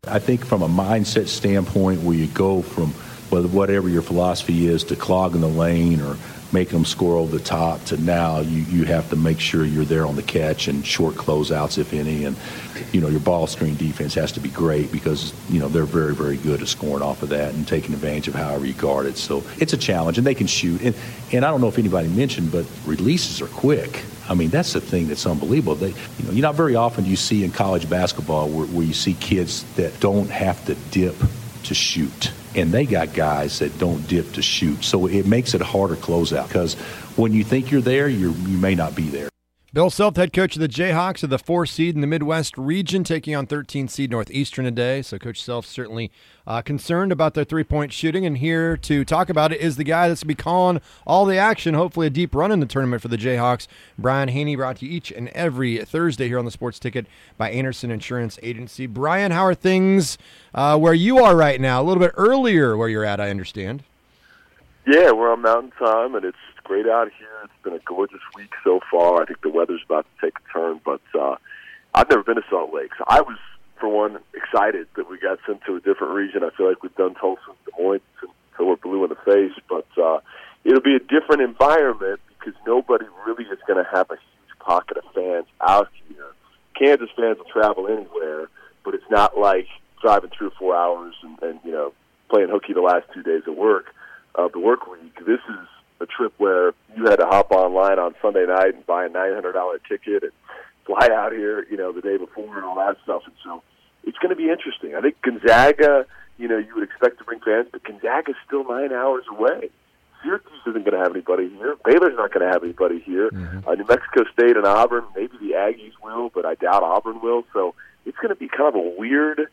I think from a mindset standpoint where you go from whatever your philosophy is to clogging the lane or making them score over the top to now you have to make sure you're there on the catch and short closeouts, if any. And, your ball screen defense has to be great because, they're very, very good at scoring off of that and taking advantage of however you guard it. So it's a challenge, and they can shoot. And I don't know if anybody mentioned, but releases are quick. I mean, that's the thing that's unbelievable. Not very often do you see in college basketball where you see kids that don't have to dip to shoot. And they got guys that don't dip to shoot. So it makes it a harder closeout because when you think you're there, you may not be there. Bill Self, head coach of the Jayhawks, of the 4 seed in the Midwest region, taking on 13 seed Northeastern today. So Coach Self certainly concerned about their three-point shooting, and here to talk about it is the guy that's going to be calling all the action, hopefully a deep run in the tournament for the Jayhawks. Brian Haney, brought to you each and every Thursday here on the Sports Ticket by Anderson Insurance Agency. Brian, how are things where you are right now? A little bit earlier where you're at, I understand. Yeah, we're on Mountain Time, and it's great out here. It's been a gorgeous week so far. I think the weather's about to take a turn, but I've never been to Salt Lake. So I was, for one, excited that we got sent to a different region. I feel like we've done Tulsa and Des Moines until we're blue in the face, but it'll be a different environment because nobody really is going to have a huge pocket of fans out here. Kansas fans will travel anywhere, but it's not like driving 3 or 4 hours and playing hooky the last 2 days of work of the work week. This is a trip where you had to hop online on Sunday night and buy a $900 ticket and fly out here, the day before and all that stuff. And so it's going to be interesting. I think Gonzaga, you would expect to bring fans, but Gonzaga's still 9 hours away. Syracuse isn't going to have anybody here. Baylor's not going to have anybody here. Mm-hmm. New Mexico State and Auburn, maybe the Aggies will, but I doubt Auburn will. So it's going to be kind of a weird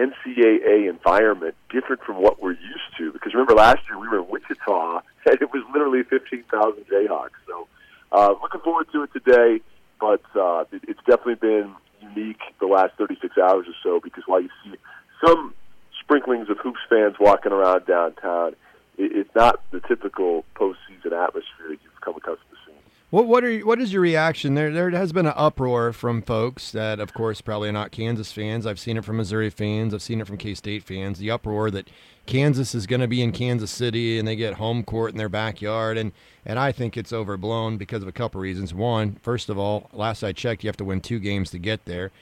NCAA environment, different from what we're used to. Because remember last year we were in Wichita, and it was literally 15,000 Jayhawks. So looking forward to it today, but it's definitely been unique the last 36 hours or so because while you see some sprinklings of Hoops fans walking around downtown, it's not the typical postseason atmosphere that you've come accustomed to seeing. What is your reaction? There has been an uproar from folks that, of course, probably are not Kansas fans. I've seen it from Missouri fans. I've seen it from K-State fans. The uproar that Kansas is going to be in Kansas City and they get home court in their backyard. And I think it's overblown because of a couple reasons. One, first of all, last I checked, you have to win 2 games to get there.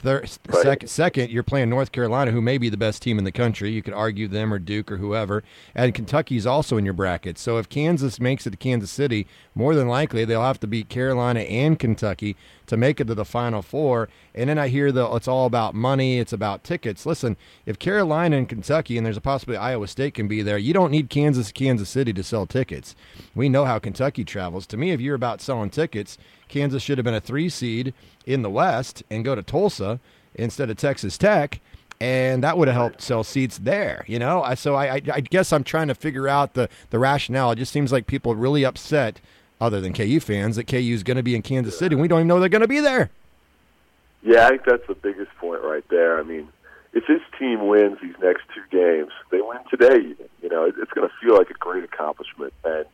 Second, you're playing North Carolina, who may be the best team in the country. You could argue them or Duke or whoever. And Kentucky's also in your bracket. So if Kansas makes it to Kansas City, more than likely they'll have to beat Carolina and Kentucky to make it to the Final Four. And then I hear it's all about money. It's about tickets. Listen, if Carolina and Kentucky, and there's a possibility Iowa State can be there, you don't need Kansas City to sell tickets. We know how Kentucky travels. To me, if you're about selling tickets, Kansas should have been a 3 seed in the West and go to Tulsa instead of Texas Tech, and that would have helped sell seats there. So I guess I'm trying to figure out the rationale. It just seems like people are really upset, other than KU fans, that KU is going to be in Kansas City, and we don't even know they're going to be there. Yeah, I think that's the biggest point right there. I mean, if this team wins these next 2 games, they win today even. It's going to feel like a great accomplishment. And,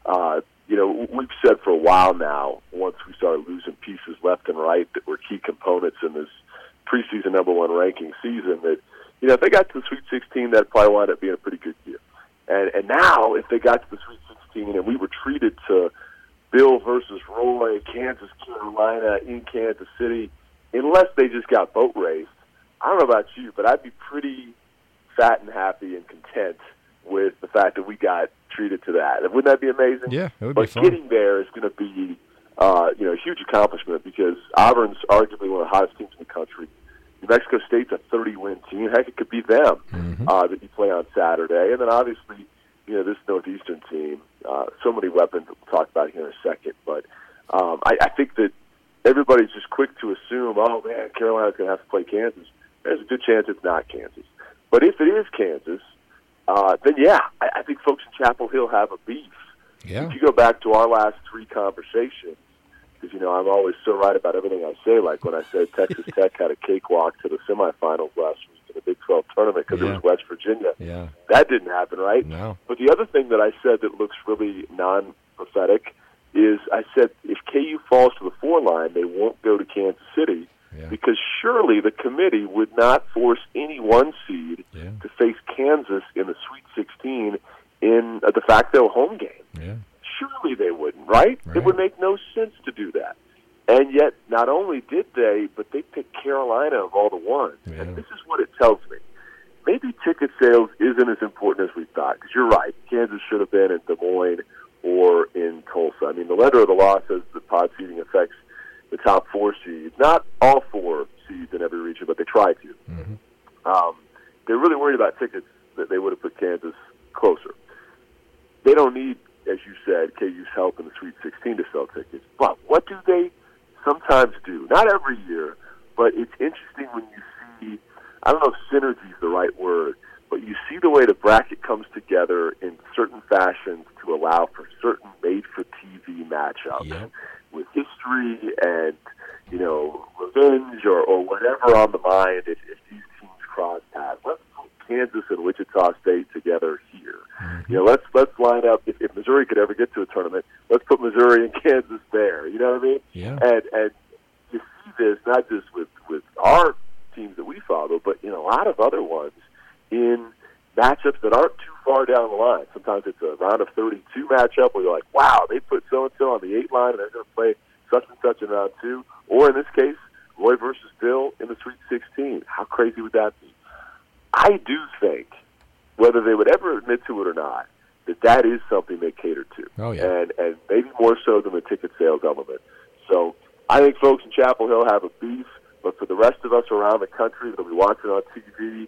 we've said for a while now, once we started losing pieces left and right that were key components in this preseason number 1 ranking season, that, if they got to the Sweet 16, that'd probably wind up being a pretty good year. And now, if they got to the Sweet 16 and we were treated to Bill versus Roy, Kansas, Carolina, in Kansas City, unless they just got boat raced, I don't know about you, but I'd be pretty fat and happy and content with the fact that we got treated to that. Wouldn't that be amazing? Yeah, it would be fun. But getting there is going to be a huge accomplishment because Auburn's arguably one of the hottest teams in the country. New Mexico State's a 30-win team. Heck, it could be them that you play on Saturday. And then obviously, this Northeastern team, so many weapons that we'll talk about here in a second. But I think that everybody's just quick to assume, oh, man, Carolina's going to have to play Kansas. There's a good chance it's not Kansas. But if it is Kansas, then, yeah, I think folks in Chapel Hill have a beef. Yeah. If you go back to our last 3 conversations, because, I'm always so right about everything I say, like when I said Texas Tech had a cakewalk to the semifinals last week in the Big 12 tournament because it was West Virginia. Yeah. That didn't happen, right? No. But the other thing that I said that looks really non-prophetic is I said if KU falls to the 4 line, they won't go to Kansas City. because surely the committee would not force any one seed to face Kansas in the Sweet 16 in a de facto home game. Yeah. Surely they wouldn't, right? It would make no sense to do that. And yet, not only did they, but they picked Carolina of all the ones. Yeah. And this is what it tells me. Maybe ticket sales isn't as important as we thought, because you're right. Kansas should have been in Des Moines or in Tulsa. I mean, the letter of the law says that pod seeding affects the top 4 seeds. Not all 4 seeds in every region, but they try to. Mm-hmm. They're really worried about tickets that they would have put Kansas closer. They don't need, as you said, KU's help in the Sweet 16 to sell tickets. But what do they sometimes do? Not every year, but it's interesting when you see, I don't know if synergy is the right word, but you see the way the bracket comes together in certain fashions to allow for certain made-for-TV matchups with history and, revenge or whatever on the mind if these teams cross paths. Let's put Kansas and Wichita State together here. Mm-hmm. Let's line up. If Missouri could ever get to a tournament, let's put Missouri and Kansas there. You know what I mean? Yeah. And you see this not just with our teams that we follow, but in a lot of other ones in matchups that aren't too far down the line. Sometimes it's a round of 32 matchup where you're like, wow, they put so-and-so on the 8 line and they're going to play such and such in round 2. Or in this case, Roy versus Bill in the Sweet 16. How crazy would that be? I do think, whether they would ever admit to it or not, that is something they cater to. Oh, yeah. And maybe more so than the ticket sales element. So I think folks in Chapel Hill have a beef, but for the rest of us around the country that'll be watching on TV,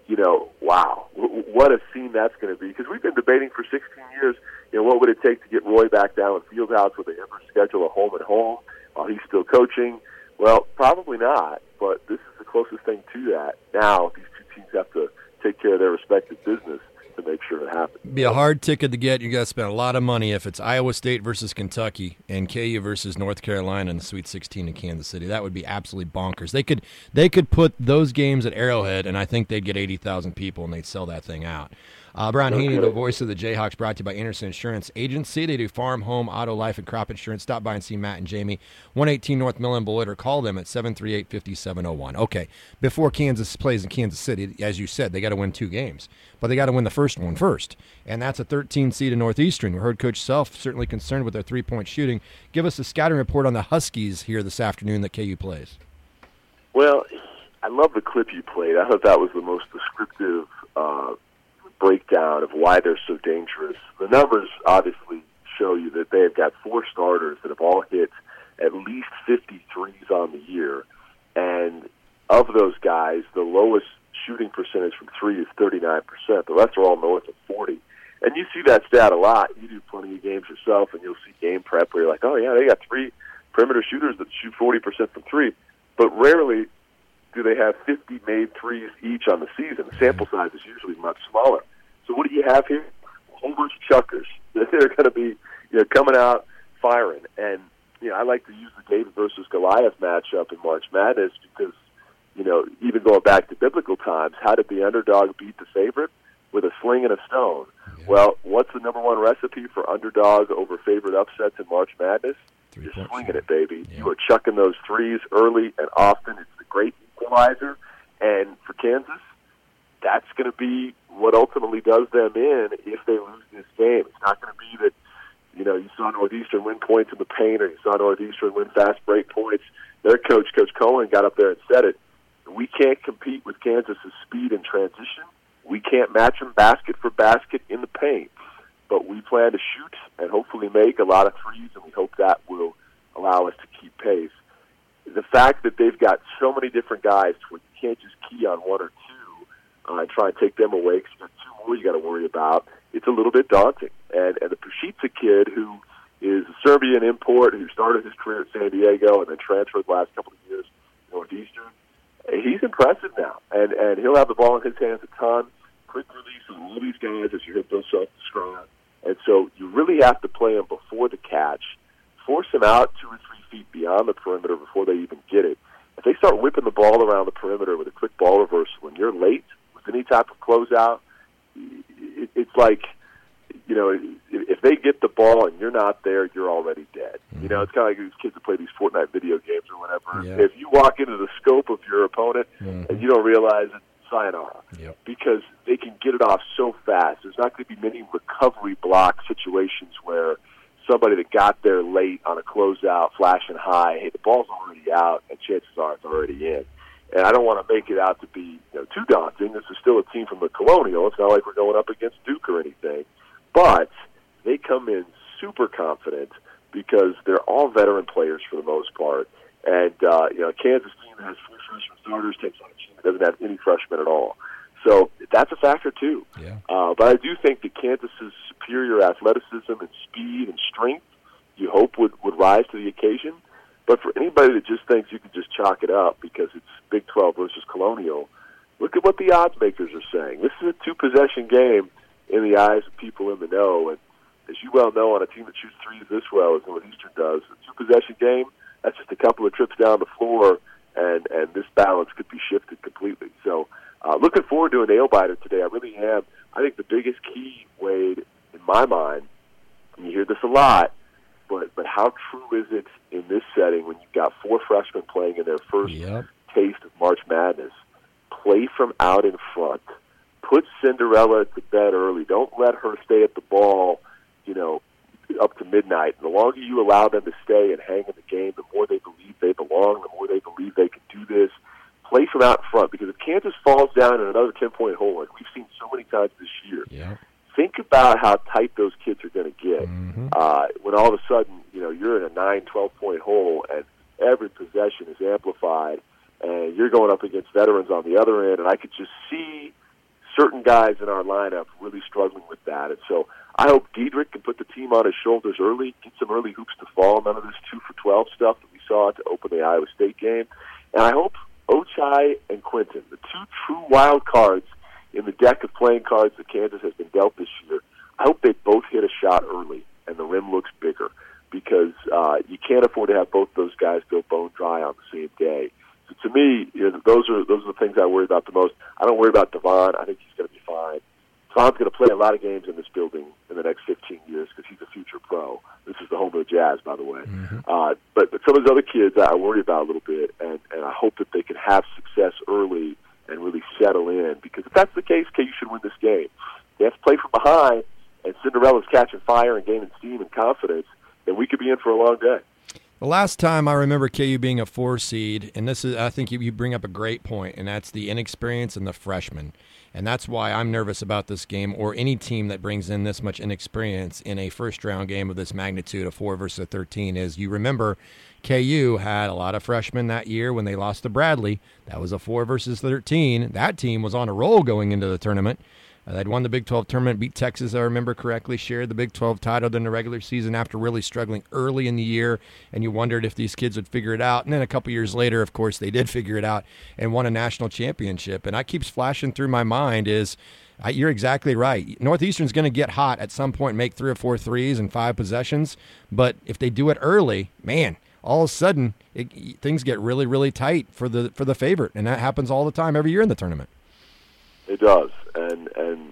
wow, what a scene that's going to be. Because we've been debating for 16 years, what would it take to get Roy back down at Fieldhouse? Would they ever schedule a home-and-home while he's still coaching? Well, probably not, but this is the closest thing to that. Now these two teams have to take care of their respective business to make sure it happens. Be a hard ticket to get. You got to spend a lot of money if it's Iowa State versus Kentucky and KU versus North Carolina in the Sweet 16 in Kansas City. That would be absolutely bonkers. They could put those games at Arrowhead, and I think they'd get 80,000 people, and they'd sell that thing out. Brian Haney, the voice of the Jayhawks, brought to you by Anderson Insurance Agency. They do farm, home, auto, life, and crop insurance. Stop by and see Matt and Jamie, 118 North Millen Boulevard, or call them at 738-5701. Okay, before Kansas plays in Kansas City, as you said, they got to win 2 games, but they got to win the first one first, and that's a 13 seed in Northeastern. We heard Coach Self certainly concerned with their 3-point shooting. Give us a scouting report on the Huskies here this afternoon that KU plays. Well, I love the clip you played. I thought that was the most descriptive breakdown of why they're so dangerous. The numbers obviously show you that they have got 4 starters that have all hit at least 53s on the year, and of those guys, the lowest shooting percentage from 3 is 39%. The rest are all north of 40. And you see that stat a lot. You do plenty of games yourself, and you'll see game prep where you're like, oh, yeah, they got 3 perimeter shooters that shoot 40% from 3. But rarely do they have 50 made threes each on the season. The sample size is usually much smaller. So what do you have here? A whole bunch of chuckers. They're going to be coming out firing. And I like to use the David versus Goliath matchup in March Madness because, even going back to biblical times, how did the underdog beat the favorite? With a sling and a stone. Yeah. Well, what's the number 1 recipe for underdog over favorite upsets in March Madness? You're swinging it, baby. Yeah. You are chucking those threes early and often. It's the great equalizer. And for Kansas, that's going to be what ultimately does them in if they lose this game. It's not going to be that, you saw Northeastern win points in the paint or you saw Northeastern win fast break points. Their coach, Coach Cohen, got up there and said it. We can't compete with Kansas's speed and transition. We can't match them basket for basket in the paint. But we plan to shoot and hopefully make a lot of threes, and we hope that will allow us to keep pace. The fact that they've got so many different guys where you can't just key on 1 or 2 and try and take them away because you've got 2 more you got to worry about, it's a little bit daunting. And the Pashica kid, who is a Serbian import who started his career at San Diego and then transferred the last couple of years to Northeastern, he's impressive now. And he'll have the ball in his hands a ton. Quick release on all these guys, as you heard those self-describe. And so you really have to play them before the catch, force them out 2 or 3 feet beyond the perimeter before they even get it. If they start whipping the ball around the perimeter with a quick ball reversal and you're late with any type of closeout, it's like, if if they get the ball and you're not there, you're already dead. You know, it's kind of like these kids that play these Fortnite video games or whatever. Yeah. If you walk into the scope of your opponent and you don't realize it, sayonara. Yep. Because they can get it off so fast. There's not going to be many recovery block situations where somebody that got there late on a closeout, flashing high, hey, the ball's already out, and chances are it's already in. And I don't want to make it out to be too daunting. This is still a team from the Colonial. It's not like we're going up against Duke or anything. But they come in super confident because they're all veteran players for the most part. And, Kansas team has 4 freshman starters, takes on a team that doesn't have any freshmen at all. So that's a factor, too. Yeah. But I do think that Kansas's superior athleticism and speed and strength, you hope, would rise to the occasion. But for anybody that just thinks you can just chalk it up because it's Big 12 versus Colonial, look at what the odds makers are saying. This is a 2-possession game in the eyes of people in the know. And as you well know, on a team that shoots threes this well as Northeastern does, a 2-possession game, that's just a couple of trips down the floor, and this balance could be shifted completely. So looking forward to a nail-biter today. I really am. I think the biggest key, Wade, in my mind, and you hear this a lot, but how true is it in this setting when you've got 4 freshmen playing in their first taste of March Madness? Play from out in front. Put Cinderella to bed early. Don't let her stay at the ball, up to midnight. And the longer you allow them to stay and hang in the game, the more they believe they belong, the more they believe they can do this. Play from out in front, because if Kansas falls down in another 10-point hole, like we've seen so many times this year, think about how tight those kids are going to get when all of a sudden, you're in a 9, 12-point hole and every possession is amplified and you're going up against veterans on the other end. And I could just see certain guys in our lineup really struggling with that. And so I hope Diedrich can put the team on his shoulders early, get some early hoops to fall, none of this 2 for 12 stuff that we saw to open the Iowa State game. And I hope Ochai and Quinton, the 2 true wild cards in the deck of playing cards that Kansas has been dealt this year, I hope they both hit a shot early and the rim looks bigger, because you can't afford to have both those guys go bone dry on the same day. So to me, those are the things I worry about the most. I don't worry about Devon. I think he's going to be fine. Devon's going to play a lot of games in this building in the next 15 years because he's a future pro. This is the home of the Jazz, by the way. But some of those other kids I worry about a little bit, and I hope that they can have success early and really settle in, because if that's the case, KU should win this game. They have to play from behind, and Cinderella's catching fire and gaining steam and confidence, then we could be in for a long day. The last time I remember KU being a 4 seed, and this is, I think you bring up a great point, and that's the inexperience and the freshmen. And that's why I'm nervous about this game, or any team that brings in this much inexperience in a first-round game of this magnitude, a 4 versus a 13, is you remember KU had a lot of freshmen that year when they lost to Bradley. That was a 4 versus 13. That team was on a roll going into the tournament. They'd won the Big 12 tournament, beat Texas, I remember correctly, shared the Big 12 title in the regular season after really struggling early in the year, and you wondered if these kids would figure it out. And then a couple years later, of course, they did figure it out and won a national championship. And that keeps flashing through my mind is, you're exactly right. Northeastern's going to get hot at some point, make 3 or 4 threes in 5 possessions. But if they do it early, man, all of a sudden things get really, really tight for the favorite. And that happens all the time every year in the tournament. It does, and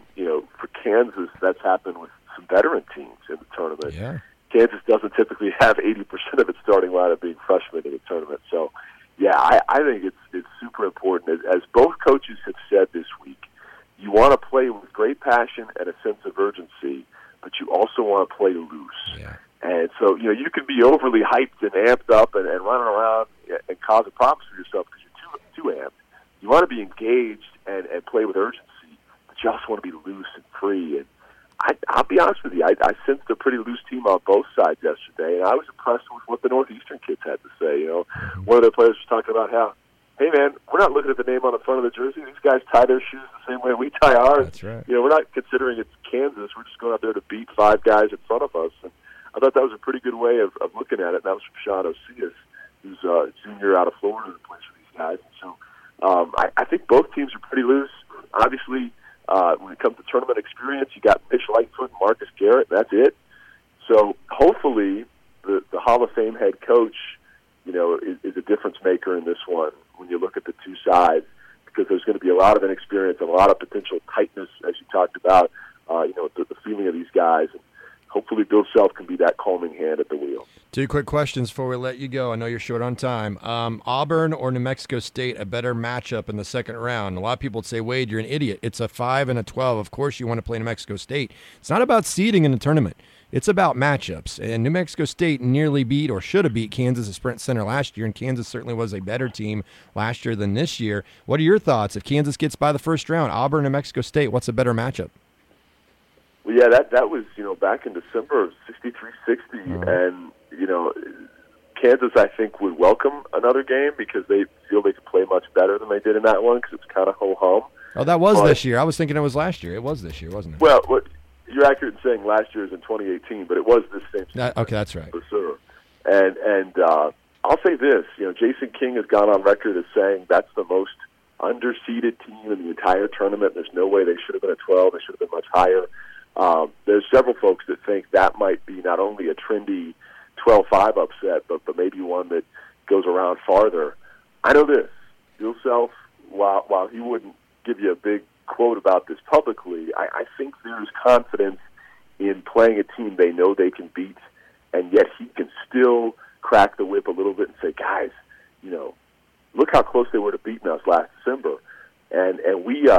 for Kansas, that's happened with some veteran teams in the tournament. Yeah. Kansas doesn't typically have 80% of its starting lineup being freshmen in the tournament. So, yeah, I think it's super important. As both coaches have said this week, you want to play with great passion and a sense of urgency, but you also want to play loose. Yeah. And so, you can be overly hyped and amped up and running around and causing problems for yourself because you're too amped. You want to be engaged and play with urgency, but you also want to be loose and free. And I'll be honest with you, I sensed a pretty loose team on both sides yesterday, and I was impressed with what the Northeastern kids had to say. One of their players was talking about how, hey, man, we're not looking at the name on the front of the jersey. These guys tie their shoes the same way we tie ours. That's right. We're not considering it's Kansas. We're just going out there to beat 5 guys in front of us. And I thought that was a pretty good way of looking at it. And that was from Sean Osias, who's a junior out of Florida who plays for these guys. And so I think both teams are pretty loose. Obviously, when it comes to tournament experience, you got Mitch Lightfoot and Marcus Garrett, and that's it. So hopefully the Hall of Fame head coach, is a difference maker in this one when you look at the two sides, because there's going to be a lot of inexperience and a lot of potential tightness, as you talked about, the feeling of these guys. And hopefully Bill Self can be that calming hand at the wheel. 2 quick questions before we let you go. I know you're short on time. Auburn or New Mexico State a better matchup in the second round? A lot of people would say, Wade, you're an idiot. It's a 5 and a 12. Of course you want to play New Mexico State. It's not about seeding in the tournament. It's about matchups. And New Mexico State nearly beat or should have beat Kansas at Sprint Center last year, and Kansas certainly was a better team last year than this year. What are your thoughts? If Kansas gets by the first round, Auburn, New Mexico State, what's a better matchup? Well, yeah, that was, back in December of 63-60, and, Kansas, I think, would welcome another game because they feel they could play much better than they did in that one because it's kind of ho-hum. Oh, that was this year. I was thinking it was last year. It was this year, wasn't it? Well, you're accurate in saying last year is in 2018, but it was this same season. Okay, that's right. For sure. And I'll say this, Jason King has gone on record as saying that's the most underseeded team in the entire tournament. There's no way they should have been at 12. They should have been much higher. There's several folks that think that might be not only a trendy 12-5 upset, but maybe one that goes around farther. I know this. Bill Self, while he wouldn't give you a big quote about this publicly, I think there's confidence in playing a team they know they can beat, and yet he can still crack the whip a little bit and say, guys, look how close they were to beating us last December. And we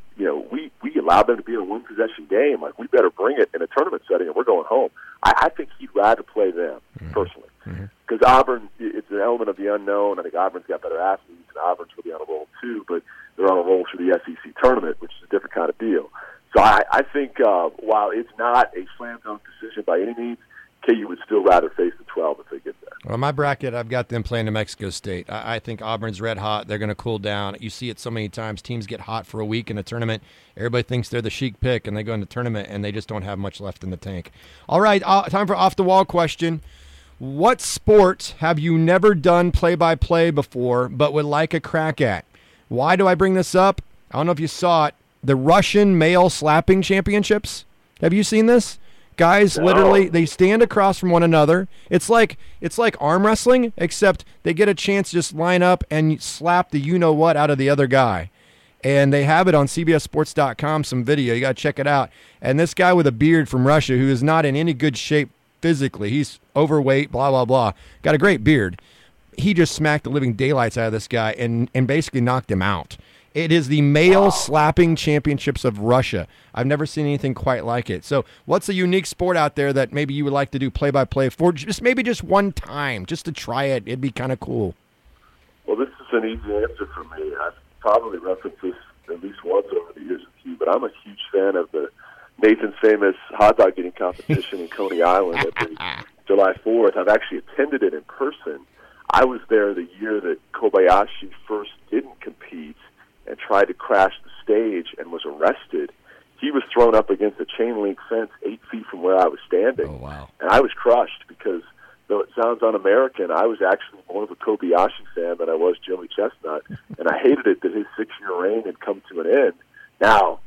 allowed them to be in a one-possession game. Like, we better bring it in a tournament setting, and we're going home. I think he'd rather play them, personally. Because Auburn, it's an element of the unknown. I think Auburn's got better athletes, and Auburn's really on a roll, too, but they're on a roll through the SEC tournament, which is a different kind of deal. So I think while it's not a slam-dunk decision by any means, KU would still rather face the 12 if they get there. Well, my bracket, I've got them playing New Mexico State. I think Auburn's red hot. They're going to cool down. You see it so many times. Teams get hot for a week in a tournament. Everybody thinks they're the chic pick, and they go into the tournament, and they just don't have much left in the tank. All right, time for off-the-wall question. What sport have you never done play-by-play before but would like a crack at? Why do I bring this up? I don't know if you saw it. The Russian male slapping championships. Have you seen this? Guys, literally, they stand across from one another. It's like arm wrestling, except they get a chance to just line up and slap the you-know-what out of the other guy. And they have it on CBSSports.com, some video. You got to check it out. And this guy with a beard from Russia, who is not in any good shape physically, he's overweight, blah, blah, blah, got a great beard. He just smacked the living daylights out of this guy and basically knocked him out. It is the male slapping championships of Russia. I've never seen anything quite like it. So what's a unique sport out there that maybe you would like to do play-by-play for just one time, just to try it? It'd be kind of cool. Well, this is an easy answer for me. I've probably referenced this at least once over the years with you, but I'm a huge fan of the Nathan's famous hot dog eating competition in Coney Island at the July 4th. I've actually attended it in person. I was there the year that Kobayashi first didn't compete and tried to crash the stage and was arrested. He was thrown up against a chain-link fence 8 feet from where I was standing. Oh, wow. And I was crushed because, though it sounds un-American, I was actually more of a Kobayashi fan than I was Joey Chestnut, and I hated it that his 6-year reign had come to an end. Now,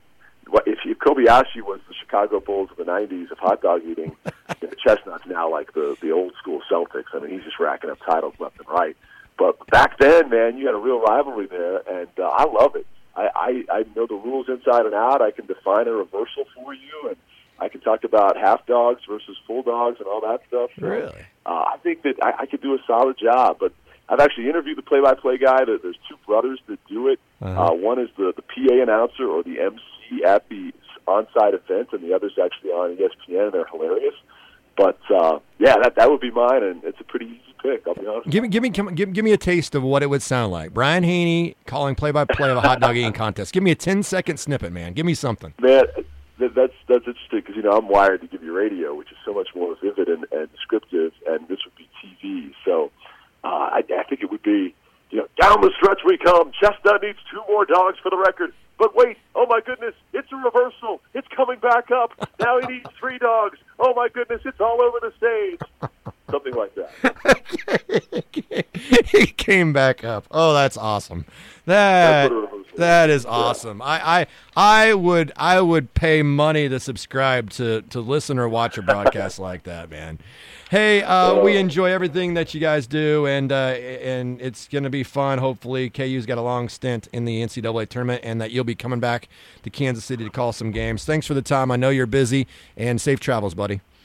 if Kobayashi was the Chicago Bulls of the 90s of hot dog eating, Chestnut's now like the old-school Celtics. I mean, he's just racking up titles left and right. But back then, man, you had a real rivalry there, and I love it. I know the rules inside and out. I can define a reversal for you, and I can talk about half dogs versus full dogs and all that stuff. So, really? I think that I could do a solid job. But I've actually interviewed the play-by-play guy. There's 2 brothers that do it. One is the PA announcer or the MC at the on-site event, and the other's actually on ESPN, and they're hilarious. But, that would be mine, and it's a pretty easy pick, I'll be honest. Give me a taste of what it would sound like. Brian Haney calling play-by-play of a hot dog eating contest. Give me a 10-second snippet, man. Give me something. Man, that's interesting because, I'm wired to give you radio, which is so much more vivid and descriptive, and this would be TV. So I think it would be, down the stretch we come. Chestnut needs 2 more dogs for the record. But wait, oh my goodness, it's a reversal. It's coming back up. Now he needs 3 dogs. Oh my goodness, it's all over the stage. Something like that. He came back up. Oh, that's awesome. That is awesome. Yeah. I would pay money to subscribe to listen or watch a broadcast like that, man. Hey, we enjoy everything that you guys do, and it's going to be fun. Hopefully, KU's got a long stint in the NCAA tournament, and that you'll be coming back to Kansas City to call some games. Thanks for the time. I know you're busy, and safe travels, buddy.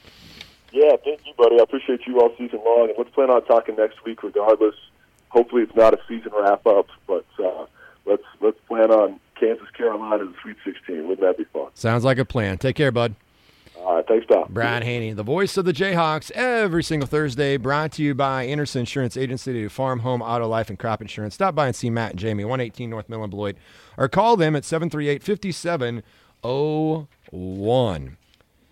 Yeah, thank you, buddy. I appreciate you all season long, and let's plan on talking next week regardless. Hopefully it's not a season wrap-up, but let's plan on Kansas, Carolina, the Sweet 16. Wouldn't that be fun? Sounds like a plan. Take care, bud. All right, thanks, Tom. Brad Haney, the voice of the Jayhawks, every single Thursday, brought to you by Anderson Insurance Agency. They do farm, home, auto, life, and crop insurance. Stop by and see Matt and Jamie, 118 North Millen Beloit, or call them at 738-5701.